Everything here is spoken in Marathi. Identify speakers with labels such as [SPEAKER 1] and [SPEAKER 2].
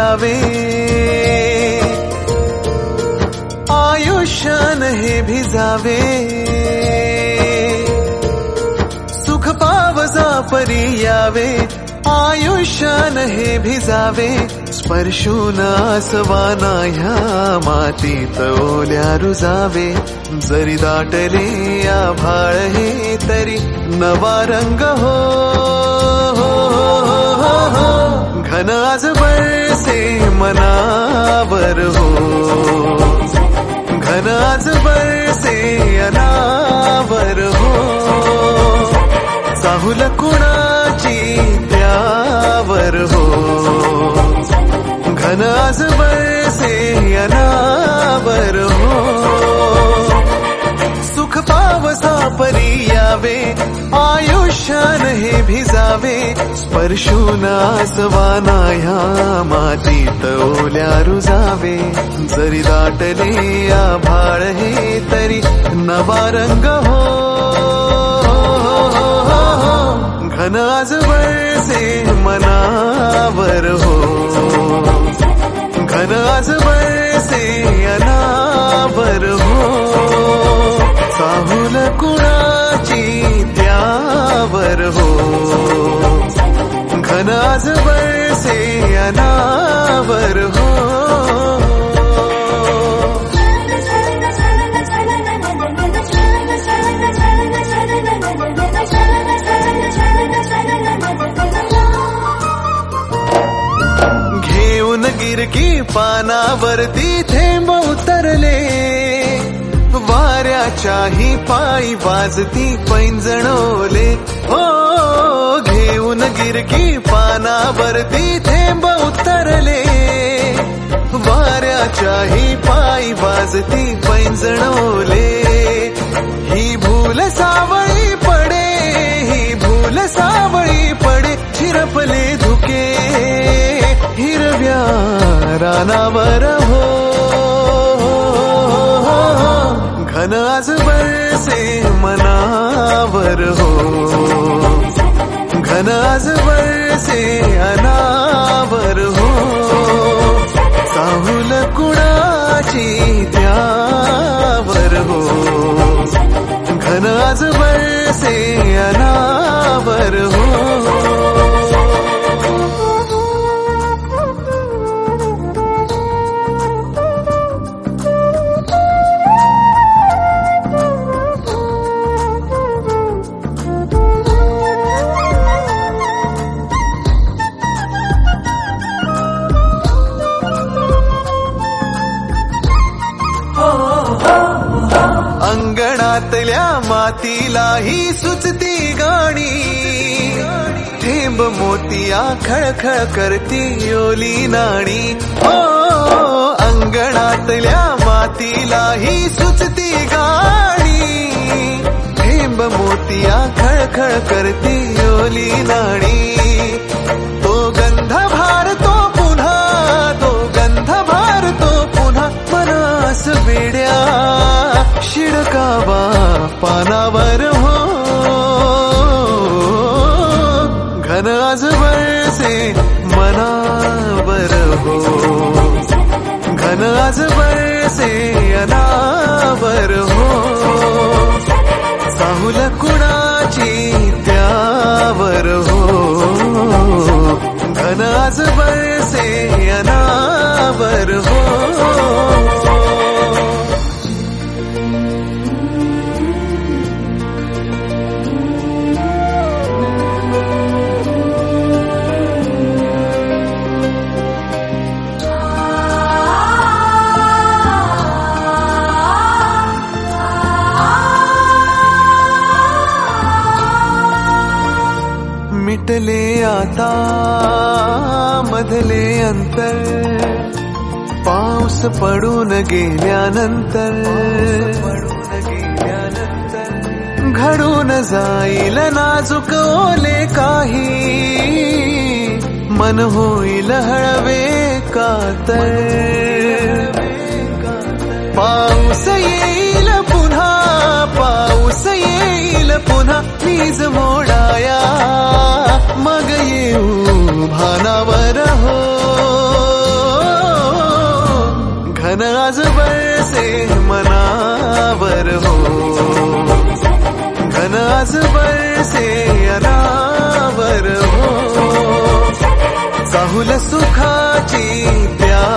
[SPEAKER 1] भिजावे, आयुष्यान हे भिजावे, सुख पावसा परी यावे, आयुष्यान हे भिजावे, स्पर्शून आसवाना ह्या मातीत ओल्या रुजावे, जरी दाटले आभाळ हे तरी नवा रंग हो, घन आज बरसे मनावर हो, घन आज बरसे अनावर हो, चाहुल कुणाची त्यावर हो, घन आज बरसे अनावर हो, सुख पावसा परी यावे, आयुष्यान हे भिजावे, स्पर्शून आसवाना ह्या मातीत ओल्या रुजावे, जरी दाटले आभाळ हे तरी नवा रंग हो, घन आज बरसे मनावर हो, घन आज बरसे अनावर हो, चाहुल कुणाची त्यावर हो, घन आज बरसे अनावर हो, घेऊन गिरकी पानावरती थेंब उतरले, वाऱ्याच्याही पायी वाजती पैंजणोले, हो घेऊन गिरकी पानावरती थेंब उतरले, वाऱ्याच्याही पायी वाजती पैंजणोले, ही भूल सावळी पडे, ही भूल सावळी पडे, झिरपले धुके हिरव्या रानावर हो, घन आज बरसे मनावर हो, घन आज बरसे अनावर हो, चाहुल कुणाची त्यावर हो, घन आज बरसे अनावर हो, अंगणातल्या मातीलाही सुचती गाणी, थेंब मोतिया खळखळ करती ओली नाणी, हो अंगणातल्या मातीलाही सुचती गाणी, थेंब मोतिया खळखळ करती ओली नाणी, तो गंध भारतो पुन्हा, तो गंध भारतो पुन्हा, मनास वेड्या शिडकावा पानावर हो, घन आज बरसे मनावर हो, घन आज बरसे अनावर हो, चाहुल कुणाची त्यावर हो, घन आज बरसे अनावर हो, मिटले आता मधले अंतर, पाऊस पडून गेल्यानंतर, घडून जाईल नाजूक ओले काही, मन होईल हळवे कातर, पाऊस येईल पुन्हा, पाऊस येईल पुन्हा, वीज मोडाया मग येऊ भानावर हो, आज बरसे मनावर हो, घन आज बरसे अनावर हो, चाहुल सुखाची त्या